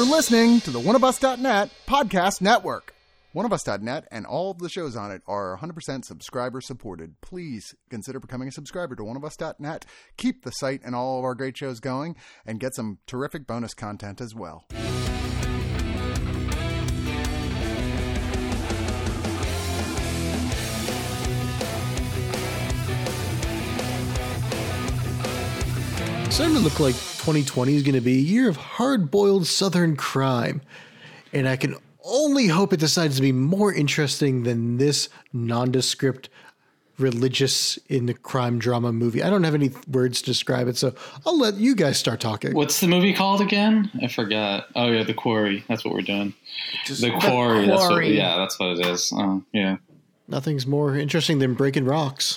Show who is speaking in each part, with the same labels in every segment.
Speaker 1: You're listening to the oneofus.net podcast network. Oneofus.net and all of the shows on it are 100% subscriber supported. Please consider becoming a subscriber to oneofus.net. Keep the site and all of our great shows going and get some terrific bonus content as well.
Speaker 2: It's starting to look like 2020 is going to be a year of hard-boiled Southern crime. And I can only hope it decides to be more interesting than this nondescript religious in the crime drama movie. I don't have any words to describe it, so I'll let you guys start talking.
Speaker 3: What's the movie called again? I forgot. Oh, yeah, The Quarry. That's what we're doing. The Quarry. That's what it is. Yeah.
Speaker 2: Nothing's more interesting than breaking rocks.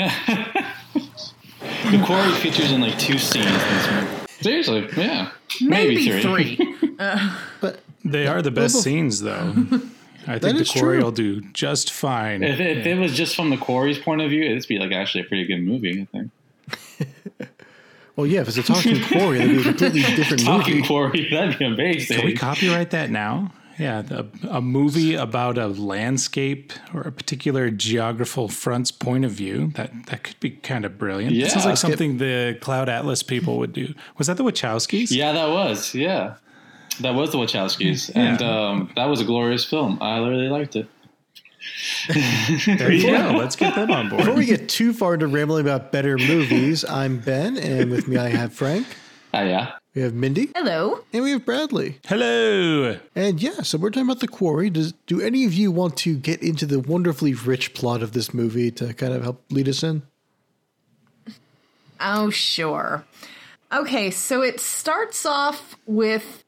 Speaker 3: The Quarry features in like 2 scenes in this movie. Seriously, yeah.
Speaker 4: Maybe 3.
Speaker 2: But
Speaker 5: they are the best scenes, though. I think The Quarry will do just fine.
Speaker 3: If it was just from The Quarry's point of view, it'd be like actually a pretty good movie, I think.
Speaker 2: Well, yeah, if it's a talking quarry, that'd be a completely different movie.
Speaker 3: Talking quarry, that'd be amazing.
Speaker 5: Can we copyright that now? Yeah, a movie about a landscape or a particular geographical front's point of view. That could be kind of brilliant.
Speaker 3: Yeah,
Speaker 5: it sounds like something the Cloud Atlas people would do. Was that the Wachowskis?
Speaker 3: Yeah, that was. Yeah. That was the Wachowskis. Yeah. And that was a glorious film. I really liked it.
Speaker 5: There you go. Let's get them on board.
Speaker 2: Before we get too far into rambling about better movies, I'm Ben, and with me I have Frank.
Speaker 3: Yeah.
Speaker 2: We have Mindy.
Speaker 4: Hello.
Speaker 2: And we have Bradley.
Speaker 5: Hello.
Speaker 2: And yeah, so we're talking about The Quarry. Do any of you want to get into the wonderfully rich plot of this movie to kind of help lead us in?
Speaker 4: Oh, sure. Okay, so it starts off with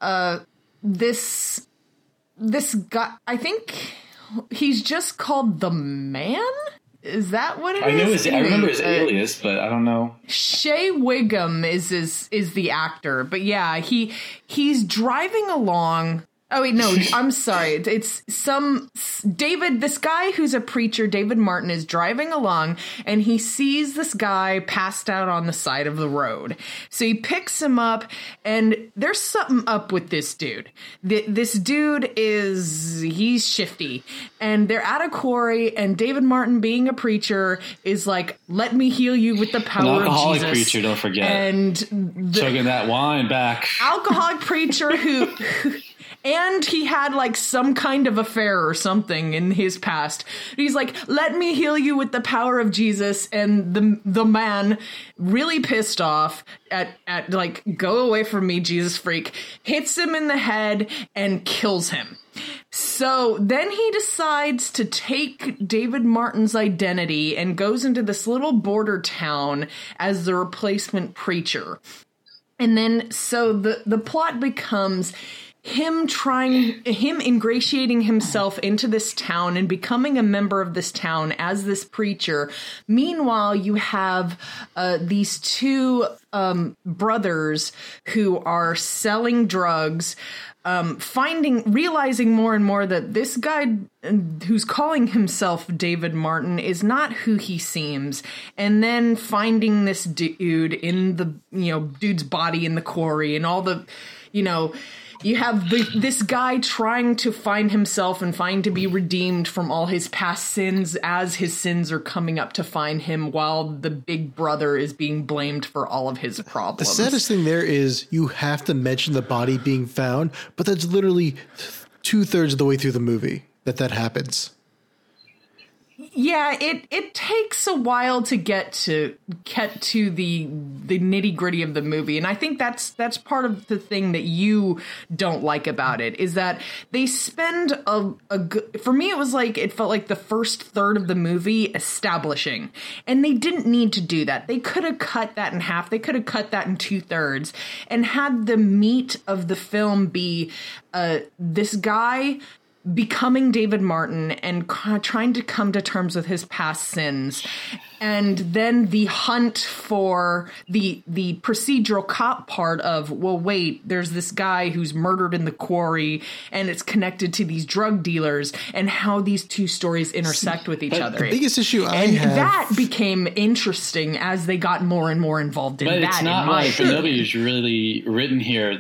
Speaker 4: this guy. I think he's just called the Man. Is that what it is?
Speaker 3: I remember his alias, but I don't know.
Speaker 4: Shea Wiggum is the actor, but yeah, he's driving along. Oh wait, no, I'm sorry. It's David, this guy who's a preacher, David Martin, is driving along and he sees this guy passed out on the side of the road. So he picks him up and there's something up with this dude. This dude he's shifty and they're at a quarry and David Martin, being a preacher, is like, let me heal you with the power of Jesus.
Speaker 3: An alcoholic preacher, don't forget.
Speaker 4: And
Speaker 3: chugging that wine back.
Speaker 4: Alcoholic preacher who and he had like some kind of affair or something in his past. He's like, let me heal you with the power of Jesus. And the man, really pissed off at like, go away from me, Jesus freak, hits him in the head and kills him. So then he decides to take David Martin's identity and goes into this little border town as the replacement preacher. And then so the plot becomes him ingratiating himself into this town and becoming a member of this town as this preacher. Meanwhile, you have these 2 brothers who are selling drugs, realizing more and more that this guy who's calling himself David Martin is not who he seems, and then finding this dude in the dude's body in the quarry and all the you have this guy trying to find himself and find to be redeemed from all his past sins as his sins are coming up to find him, while the big brother is being blamed for all of his problems.
Speaker 2: The saddest thing there is you have to mention the body being found, but that's literally 2/3 of the way through the movie that happens.
Speaker 4: Yeah, it takes a while to get to the nitty gritty of the movie, and I think that's part of the thing that you don't like about it, is that they spend for me it felt like the first third of the movie establishing, and they didn't need to do that. They could have cut that in half. They could have cut that in 2/3 and had the meat of the film be this guy becoming David Martin and trying to come to terms with his past sins. And then the hunt for the procedural cop part of, well, wait, there's this guy who's murdered in the quarry and it's connected to these drug dealers, and how these 2 stories intersect with each other.
Speaker 2: The biggest issue
Speaker 4: that became interesting as they got more and more involved in that.
Speaker 3: But it's not like the movie is really written here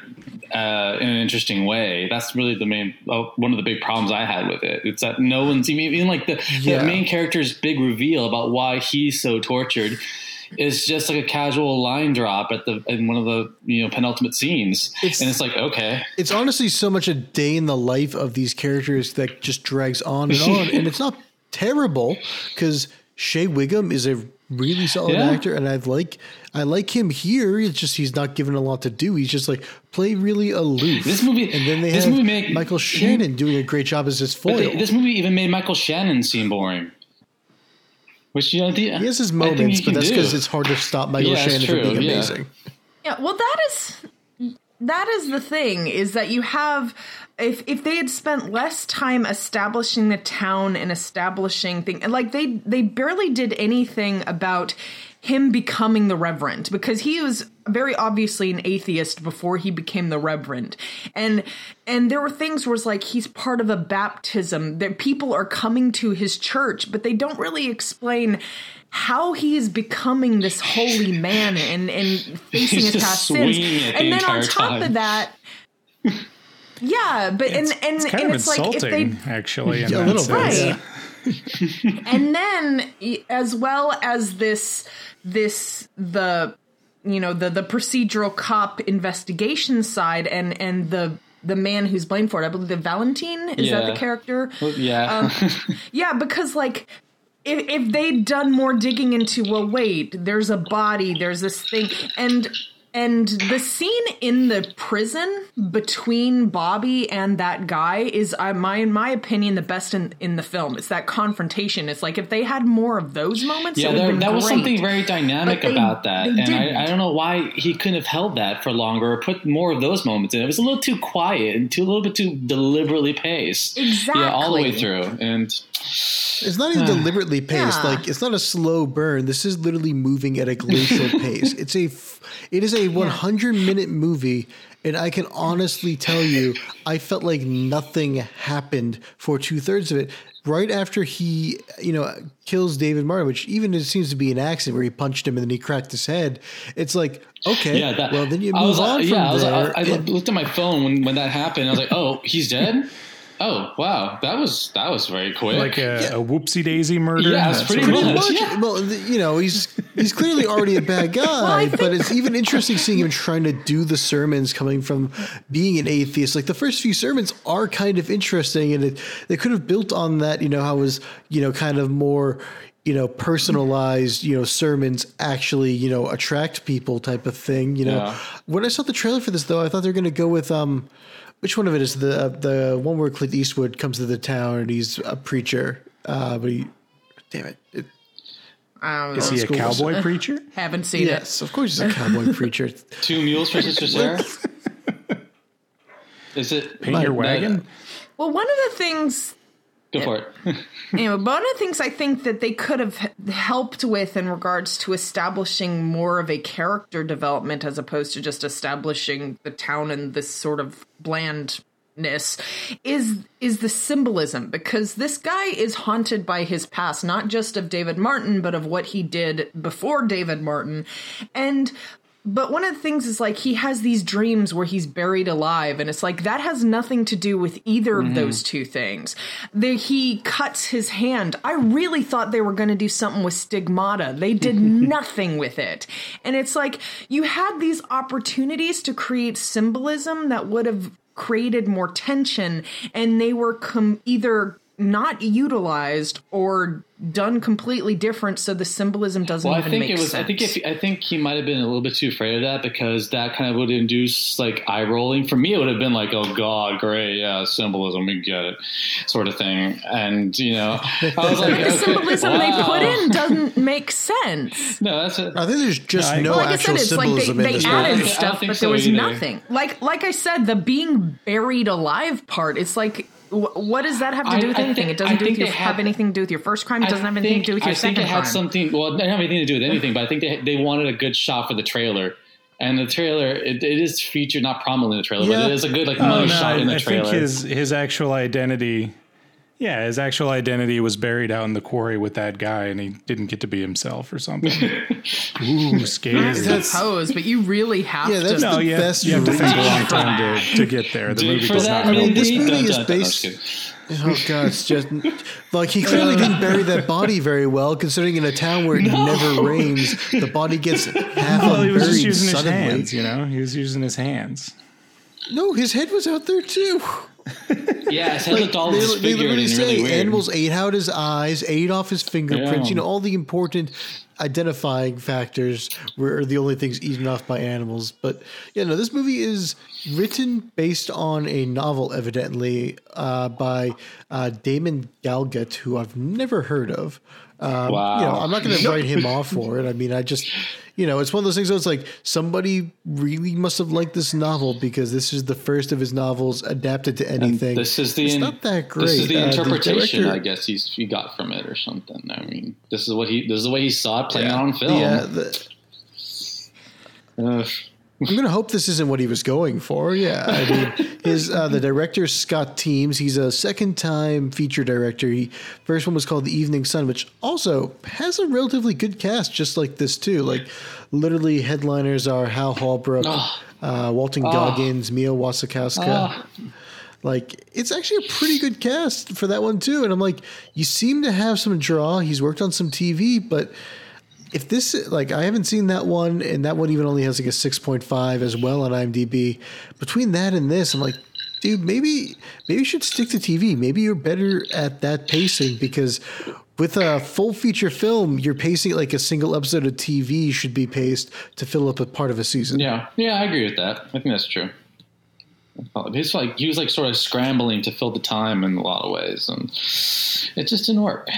Speaker 3: in an interesting way. That's really the main one of the big problems I had with it. It's that no one's even like the main character's big reveal about why he's so tortured is just like a casual line drop in one of the penultimate scenes, and it's like, okay,
Speaker 2: it's honestly so much a day in the life of these characters that just drags on, and it's not terrible because Shea Wiggum is a really solid actor, and I like him here. It's just he's not given a lot to do. He's just like play really aloof.
Speaker 3: This movie,
Speaker 2: and then they have Michael Shannon doing a great job as his foil.
Speaker 3: This movie even made Michael Shannon seem boring. Which he
Speaker 2: has his moments, but that's because it's hard to stop Michael Shannon from being amazing.
Speaker 4: Yeah, well, that is the thing, is that you have, if they had spent less time establishing the town and establishing things, like they barely did anything about him becoming the Reverend, because he was very obviously an atheist before he became the Reverend. And there were things where it's like he's part of a baptism, that people are coming to his church, but they don't really explain how he is becoming this holy man and facing his past sins. And then on top of that, yeah, but
Speaker 5: it's kind of insulting, like if they actually, in a little bit,
Speaker 4: right. And then as well as the procedural cop investigation side and the man who's blamed for it, I believe the Valentine, is that the character?
Speaker 3: Well, yeah.
Speaker 4: Yeah, because like if they'd done more digging into, well, wait, there's a body, there's this thing, and the scene in the prison between Bobby and that guy is, in my opinion, the best in the film. It's that confrontation. It's like if they had more of those moments,
Speaker 3: that was something very dynamic about that. And I don't know why he couldn't have held that for longer or put more of those moments in. It was a little too quiet and a little bit too deliberately paced.
Speaker 4: Exactly.
Speaker 3: Yeah, all the way through. And
Speaker 2: it's not even deliberately paced. Yeah. Like, it's not a slow burn. This is literally moving at a glacial pace. It is a 100-minute movie, and I can honestly tell you, I felt like nothing happened for 2/3 of it. Right after he, kills David Martin, which even it seems to be an accident where he punched him and then he cracked his head. It's like, okay, well then you move on from there.
Speaker 3: I looked at my phone when that happened. I was like, oh, he's dead? Oh, wow. That was very quick.
Speaker 5: Like a whoopsie daisy murder.
Speaker 3: Yeah, that's pretty much.
Speaker 2: Yeah. Well, he's clearly already a bad guy, but it's even interesting seeing him trying to do the sermons coming from being an atheist. Like the first few sermons are kind of interesting, and they could have built on that, how it was, kind of more, personalized, sermons actually, attract people type of thing, When I saw the trailer for this, though, I thought they were going to go with, which one of it is the one where Clint Eastwood comes to the town and he's a preacher? But damn it.
Speaker 5: Is he a cowboy preacher?
Speaker 4: Haven't seen it.
Speaker 2: Yes, of course he's a cowboy preacher.
Speaker 3: Two Mules for Sister Sarah? Is it
Speaker 5: Paint Your Wagon?
Speaker 4: Well, one of the things...
Speaker 3: Go for it.
Speaker 4: One of the things I think that they could have helped with in regards to establishing more of a character development as opposed to just establishing the town and this sort of blandness is the symbolism, because this guy is haunted by his past, not just of David Martin, but of what he did before David Martin. But one of the things is like he has these dreams where he's buried alive, and it's like that has nothing to do with either of those two things. He cuts his hand. I really thought they were going to do something with Stigmata. They did nothing with it. And it's like you had these opportunities to create symbolism that would have created more tension, and they were either not utilized or done completely different, so the symbolism doesn't make sense.
Speaker 3: I think he might have been a little bit too afraid of that, because that kind of would induce like eye rolling. For me, it would have been like, oh God, great, yeah, symbolism, we get it, sort of thing. And I was like,
Speaker 4: the symbolism they put in doesn't make sense.
Speaker 3: No, that's it.
Speaker 2: I think there's just no actual symbolism
Speaker 4: in
Speaker 2: this
Speaker 4: movie. They added
Speaker 2: movie.
Speaker 4: stuff, but there was nothing. Like I said, the being buried alive part, it's like, what does that have to do with anything? It doesn't have anything to do with your first crime. It doesn't have anything to do with your second crime.
Speaker 3: I think it had something. Well, it didn't have anything to do with anything. But I think they wanted a good shot for the trailer, and the trailer it is featured not prominently in the trailer, but it is a good money shot in the trailer.
Speaker 5: I think his actual identity Yeah, his actual identity was buried out in the quarry with that guy, and he didn't get to be himself or something. Ooh, scary.
Speaker 4: I suppose, but you really have to.
Speaker 2: that's the best.
Speaker 5: You have to think a long time to get there. The movie does not help.
Speaker 2: This movie is based. Oh God, it's just like he clearly didn't bury that body very well, considering in a town where it never rains, the body gets half
Speaker 5: He was just
Speaker 2: unburied
Speaker 5: using
Speaker 2: suddenly.
Speaker 5: his hands, you know? He was using his hands.
Speaker 2: No, his head was out there too.
Speaker 3: Yeah, his head looked all disfigured
Speaker 2: literally
Speaker 3: and
Speaker 2: say
Speaker 3: really weird.
Speaker 2: animals ate out his eyes, ate off his fingerprints.
Speaker 3: Yeah.
Speaker 2: You know, all the important identifying factors were the only things eaten off by animals. But yeah, no, this movie is written based on a novel, evidently, by Damon Galgut, who I've never heard of.
Speaker 3: Wow.
Speaker 2: You know, I'm not going to write him off for it. I mean, I just, you know, it's one of those things where it's like somebody really must have liked this novel because this is the first of his novels adapted to anything.
Speaker 3: This is the
Speaker 2: it's not that great.
Speaker 3: This is the interpretation,
Speaker 2: director,
Speaker 3: I guess he got from it or something. I mean, this is the way he saw it playing out on film.
Speaker 2: I'm going to hope this isn't what he was going for. Yeah. I mean, the director, Scott Teems, he's a second-time feature director. First one was called The Evening Sun, which also has a relatively good cast, just like this, too. Like, literally, headliners are Hal Holbrook, Walton Goggins, Mia Wasikowska. Like, it's actually a pretty good cast for that one, too. And I'm like, you seem to have some draw. He's worked on some TV, but... if this, like, I haven't seen that one, and that one even only has like a 6.5 as well on IMDb. Between that and this, I'm like, dude, maybe you should stick to TV. Maybe you're better at that pacing because with a full feature film, you're pacing like a single episode of TV should be paced to fill up a part of a season.
Speaker 3: Yeah, I agree with that. I think that's true. He was like sort of scrambling to fill the time in a lot of ways, and it just didn't work.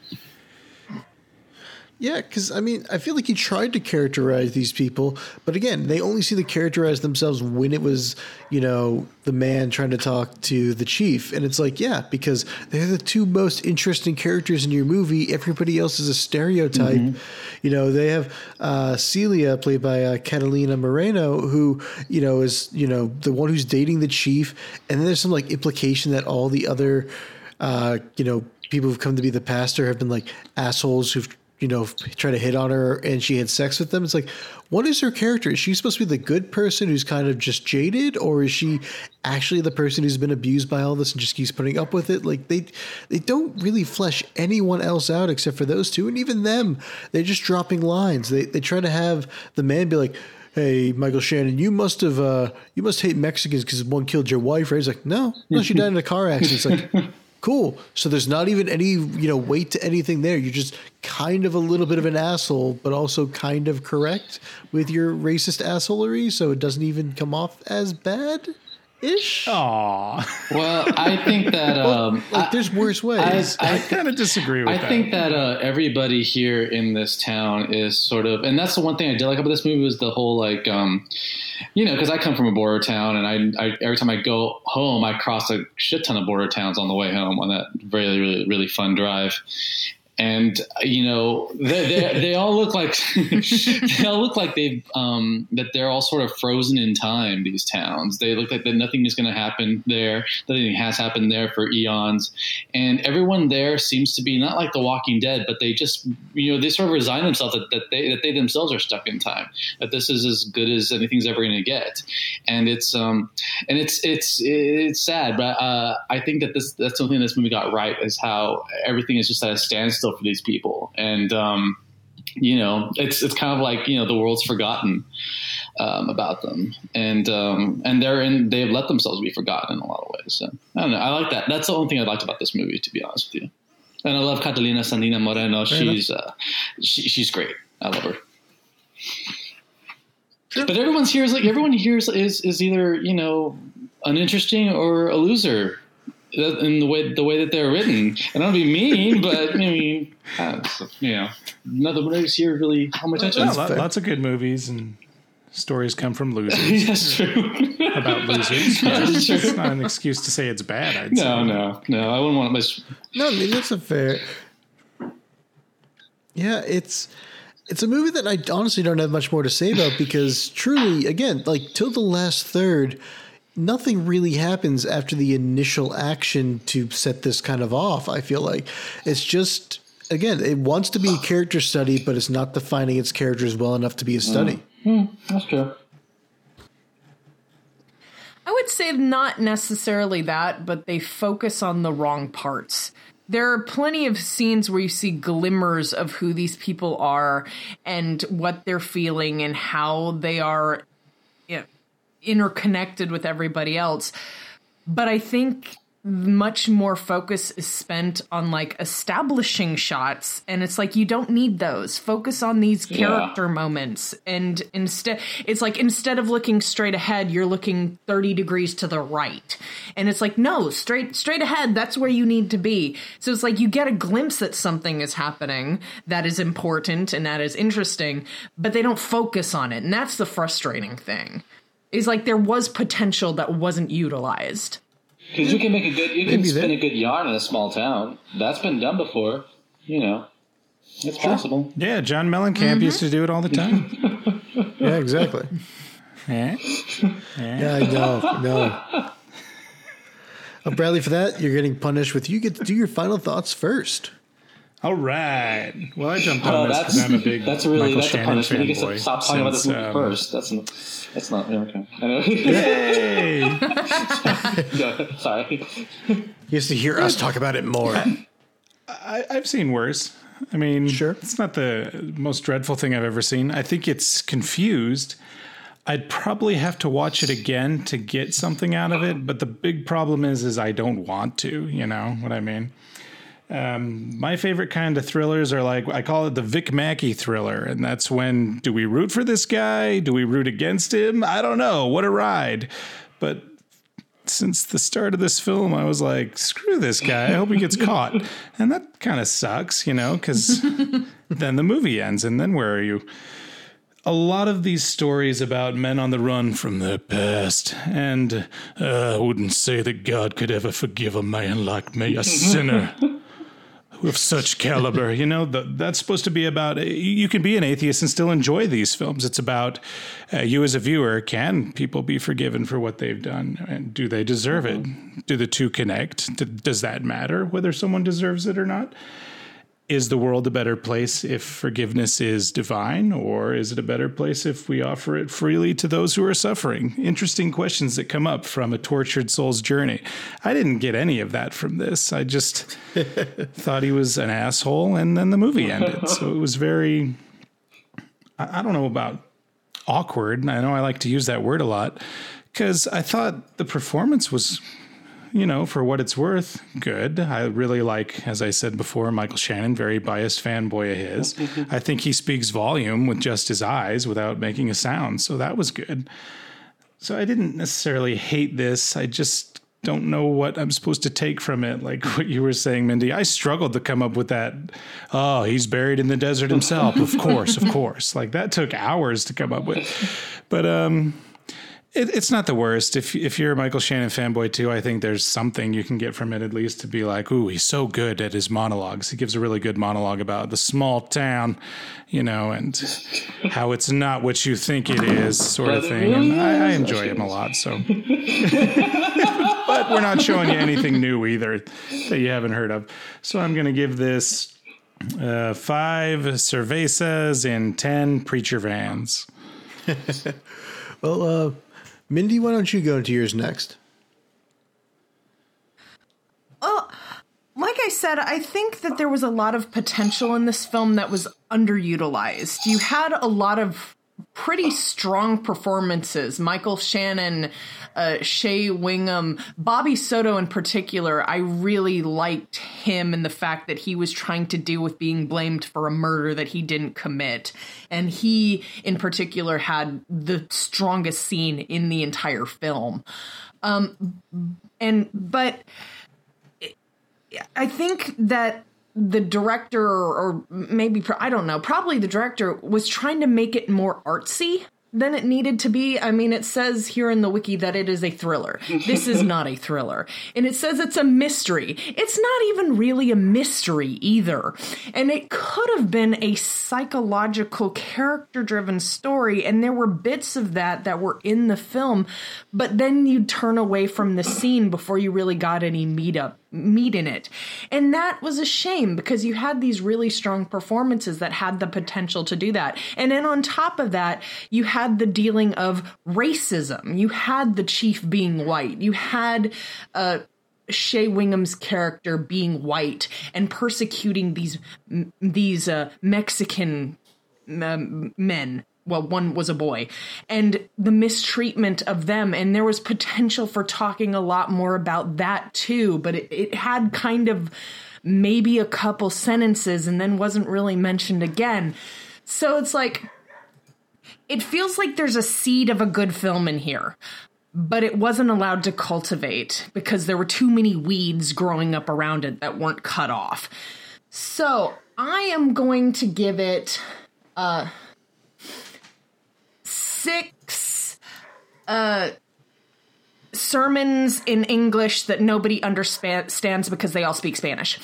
Speaker 2: Yeah, because, I mean, I feel like he tried to characterize these people, but again, they only see the characterize themselves when it was, you know, the man trying to talk to the chief. And it's like, yeah, because they're the two most interesting characters in your movie. Everybody else is a stereotype. Mm-hmm. You know, they have Celia, played by Catalina Moreno, who, you know, is, you know, the one who's dating the chief. And then there's some, like, implication that all the other, you know, people who've come to be the pastor have been, like, assholes who've, you know, try to hit on her and she had sex with them. It's like, what is her character? Is she supposed to be the good person who's kind of just jaded, or is she actually the person who's been abused by all this and just keeps putting up with it? Like they don't really flesh anyone else out except for those two. And even them, they're just dropping lines. They try to have the man be like, hey, Michael Shannon, you must hate Mexicans because one killed your wife, right? He's like, no, she died in a car accident. It's like, cool. So there's not even any, you know, weight to anything there. You're just kind of a little bit of an asshole, but also kind of correct with your racist assholery. So it doesn't even come off as bad-ish.
Speaker 5: Aw.
Speaker 3: Well, I think that
Speaker 2: there's worse ways.
Speaker 5: I kind of disagree with that.
Speaker 3: I think that everybody here in this town is sort of, and that's the one thing I did like about this movie was the whole like, you know, because I come from a border town, and I every time I go home, I cross a shit ton of border towns on the way home on that really, really, really fun drive. And you know, they all look like they've that they're all sort of frozen in time. These towns, they look like that nothing is going to happen there. Nothing has happened there for eons, and everyone there seems to be not like The Walking Dead, but they just, you know, they sort of resign themselves that they themselves are stuck in time. That this is as good as anything's ever going to get, and it's sad. But I think that that's something this movie got right, is how everything is just at a standstill for these people, and you know, it's kind of like, you know, the world's forgotten about them, and they've let themselves be forgotten in a lot of ways. So I don't know. I like that. That's the only thing I liked about this movie, to be honest with you. And I love Catalina Sandina Moreno. She's great. I love her. Sure. But everyone here is either, you know, uninteresting or a loser in the way that they're written. And I don't be mean, but I mean, you know, none of the movies here really hold my attention.
Speaker 5: Lots of good movies and stories come from losers.
Speaker 3: That's true.
Speaker 5: About losers.
Speaker 3: That's true.
Speaker 5: It's not an excuse to say it's bad. I'd say.
Speaker 3: No. I wouldn't want much.
Speaker 2: No, I mean, that's a fair. Yeah, it's a movie that I honestly don't have much more to say about because truly, again, like till the last third, nothing really happens after the initial action to set this kind of off. I feel like it's just, again, it wants to be a character study, but it's not defining its characters well enough to be a study.
Speaker 3: That's true.
Speaker 4: I would say not necessarily that, but they focus on the wrong parts. There are plenty of scenes where you see glimmers of who these people are and what they're feeling and how they are interconnected with everybody else. But I think much more focus is spent on like establishing shots, and it's like you don't need those. Focus on these character moments, and instead of looking straight ahead, you're looking 30 degrees to the right, and it's like, no, straight ahead, that's where you need to be. So it's like you get a glimpse that something is happening that is important and that is interesting, but they don't focus on it, and that's the frustrating thing. Is like there was potential that wasn't utilized.
Speaker 3: Because you can make spin a good yarn in a small town. That's been done before. It's possible.
Speaker 5: Yeah, John Mellencamp used to do it all the time.
Speaker 2: Yeah, exactly.
Speaker 5: Yeah,
Speaker 2: I know. No. Bradley, for that, you're getting punished with you get to do your final thoughts first.
Speaker 5: All right. Well, I jumped on this because I'm a big
Speaker 3: that's
Speaker 5: Michael
Speaker 3: a
Speaker 5: Shannon
Speaker 3: punishment. You
Speaker 5: fanboy.
Speaker 3: can stop talking about this movie first. That's not okay. I know.
Speaker 5: Yay!
Speaker 3: No, sorry.
Speaker 2: You used to hear us talk about it more.
Speaker 5: I've seen worse. I mean,
Speaker 2: sure,
Speaker 5: it's not the most dreadful thing I've ever seen. I think it's confused. I'd probably have to watch it again to get something out of it. But the big problem is I don't want to. You know what I mean? My favorite kind of thrillers are like, I call it the Vic Mackey thriller. And that's when, do we root for this guy? Do we root against him? I don't know. What a ride. But since the start of this film, I was like, screw this guy. I hope he gets caught. And that kind of sucks, because then the movie ends. And then where are you? A lot of these stories about men on the run from their past. And I wouldn't say that God could ever forgive a man like me, a sinner. Of such caliber, that's supposed to be about, you can be an atheist and still enjoy these films. It's about you as a viewer, can people be forgiven for what they've done? And do they deserve it? Do the two connect? Does that matter whether someone deserves it or not? Is the world a better place if forgiveness is divine, or is it a better place if we offer it freely to those who are suffering? Interesting questions that come up from a tortured soul's journey. I didn't get any of that from this. I just thought he was an asshole, and then the movie ended. So it was very, I don't know about awkward. I know I like to use that word a lot, because I thought the performance was, for what it's worth, good. I really like, as I said before, Michael Shannon, very biased fanboy of his. I think he speaks volume with just his eyes without making a sound. So that was good. So I didn't necessarily hate this. I just don't know what I'm supposed to take from it. Like what you were saying, Mindy, I struggled to come up with that. Oh, he's buried in the desert himself. Of course. Like that took hours to come up with. But, it's not the worst. If you're a Michael Shannon fanboy too, I think there's something you can get from it at least to be like, ooh, he's so good at his monologues. He gives a really good monologue about the small town, and how it's not what you think it is, sort of thing. And I enjoy him a lot. So, but we're not showing you anything new either that you haven't heard of. So I'm going to give this 5 cervezas and 10 preacher vans.
Speaker 2: Well, Mindy, why don't you go into yours next?
Speaker 4: Like I said, I think that there was a lot of potential in this film that was underutilized. You had a lot of pretty strong performances. Michael Shannon, Shea Wingham, Bobby Soto in particular. I really liked him and the fact that he was trying to deal with being blamed for a murder that he didn't commit. And he, in particular, had the strongest scene in the entire film. But I think that the director, or maybe, I don't know, probably the director was trying to make it more artsy than it needed to be. I mean, it says here in the wiki that it is a thriller. This is not a thriller. And it says it's a mystery. It's not even really a mystery either. And it could have been a psychological, character-driven story, and there were bits of that were in the film, but then you'd turn away from the scene before you really got any meat in it. And that was a shame, because you had these really strong performances that had the potential to do that. And then on top of that, you had the dealing of racism. You had the chief being white. You had Shea Wingham's character being white and persecuting these Mexican men. Well, one was a boy, and the mistreatment of them. And there was potential for talking a lot more about that too, but it had kind of maybe a couple sentences and then wasn't really mentioned again. So it's like, it feels like there's a seed of a good film in here, but it wasn't allowed to cultivate because there were too many weeds growing up around it that weren't cut off. So I am going to give it 6 sermons in English that nobody understands because they all speak Spanish.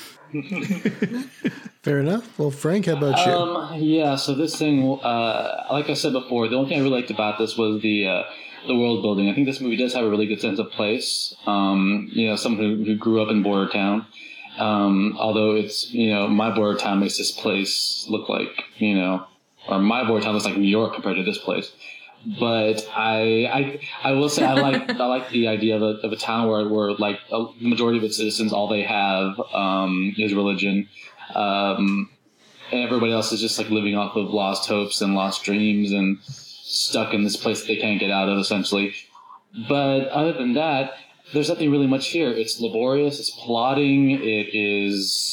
Speaker 2: Fair enough. Well, Frank, how about you?
Speaker 3: Yeah, so this thing, like I said before, the only thing I really liked about this was the world building. I think this movie does have a really good sense of place. Someone who grew up in border town. Although it's, my border town makes this place look like, or my border town looks like New York compared to this place. But I will say I like the idea of a town where like the majority of its citizens, all they have is religion, and everybody else is just like living off of lost hopes and lost dreams and stuck in this place that they can't get out of, essentially. But other than that, there's nothing really much here. It's laborious. It's plodding. It is,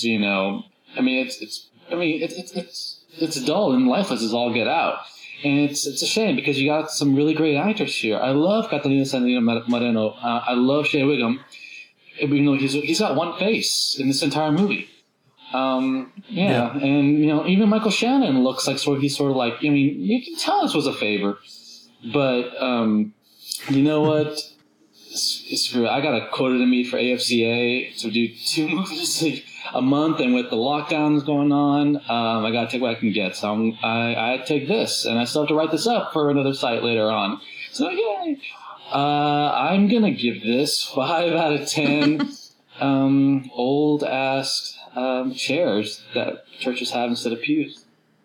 Speaker 3: it's dull and lifeless as all get out. And it's a shame because you got some really great actors here. I love Catalina Sandino Moreno. I love Shea Whigham, even though he's got one face in this entire movie. And even Michael Shannon looks like he's sort of like, you can tell this was a favor, but you know what? Screw it. I got a quota to meet for AFCA to do 2 movies a month, and with the lockdowns going on, I got to take what I can get. So I take this, and I still have to write this up for another site later on. So yay! I'm gonna give this 5 out of 10 old ass chairs that churches have instead of pews.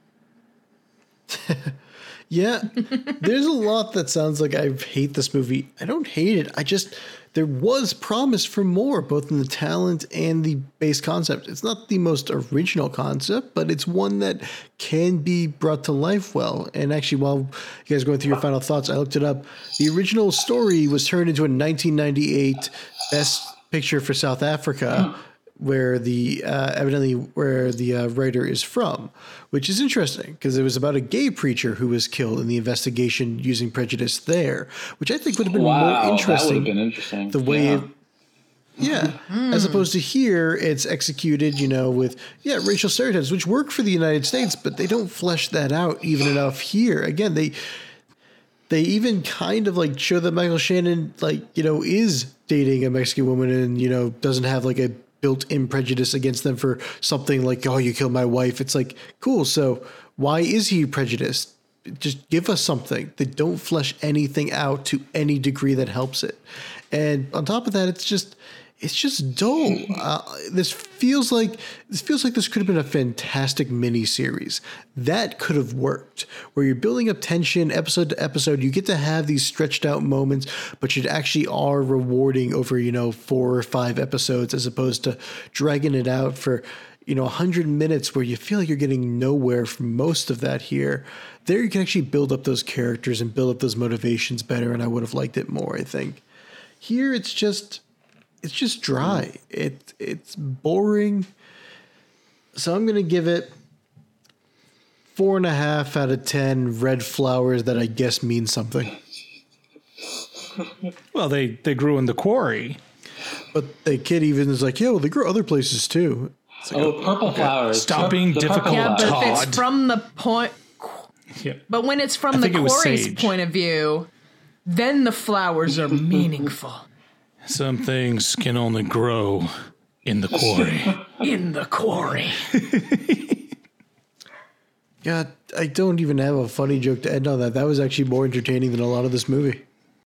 Speaker 2: Yeah, there's a lot that sounds like I hate this movie. I don't hate it. There was promise for more, both in the talent and the base concept. It's not the most original concept, but it's one that can be brought to life well. And actually, while you guys are going through your final thoughts, I looked it up. The original story was turned into a 1998 Best Picture for South Africa, where the writer is from, which is interesting because it was about a gay preacher who was killed in the investigation using prejudice there, which I think would have been more interesting. That would have been interesting. The way as opposed to here, it's executed, with racial stereotypes, which work for the United States, but they don't flesh that out even enough here. Again, they even kind of like show that Michael Shannon is dating a Mexican woman and doesn't have like a built-in prejudice against them for something like, oh, you killed my wife. It's like, cool. So why is he prejudiced? Just give us something. They don't flesh anything out to any degree that helps it. And on top of that, it's just dull. This feels like this could have been a fantastic mini-series. That could have worked, where you're building up tension episode to episode. You get to have these stretched out moments, but you actually are rewarding over, 4 or 5 episodes, as opposed to dragging it out for, 100 minutes where you feel like you're getting nowhere from most of that here. There you can actually build up those characters and build up those motivations better, and I would have liked it more, I think. Here it's just dry. It's boring. So I'm going to give it 4.5 out of 10 red flowers that I guess mean something.
Speaker 5: Well, they grew in the quarry.
Speaker 2: But the kid even is like, they grow other places too.
Speaker 3: Like, purple flowers.
Speaker 5: Stop being difficult,
Speaker 4: yeah, but
Speaker 5: Todd.
Speaker 4: if it's from the point...
Speaker 5: Yeah.
Speaker 4: But when it's from the quarry's point of view, then the flowers are meaningful.
Speaker 5: Some things can only grow in the quarry.
Speaker 4: In the quarry.
Speaker 2: Yeah, I don't even have a funny joke to end on that. That was actually more entertaining than a lot of this movie.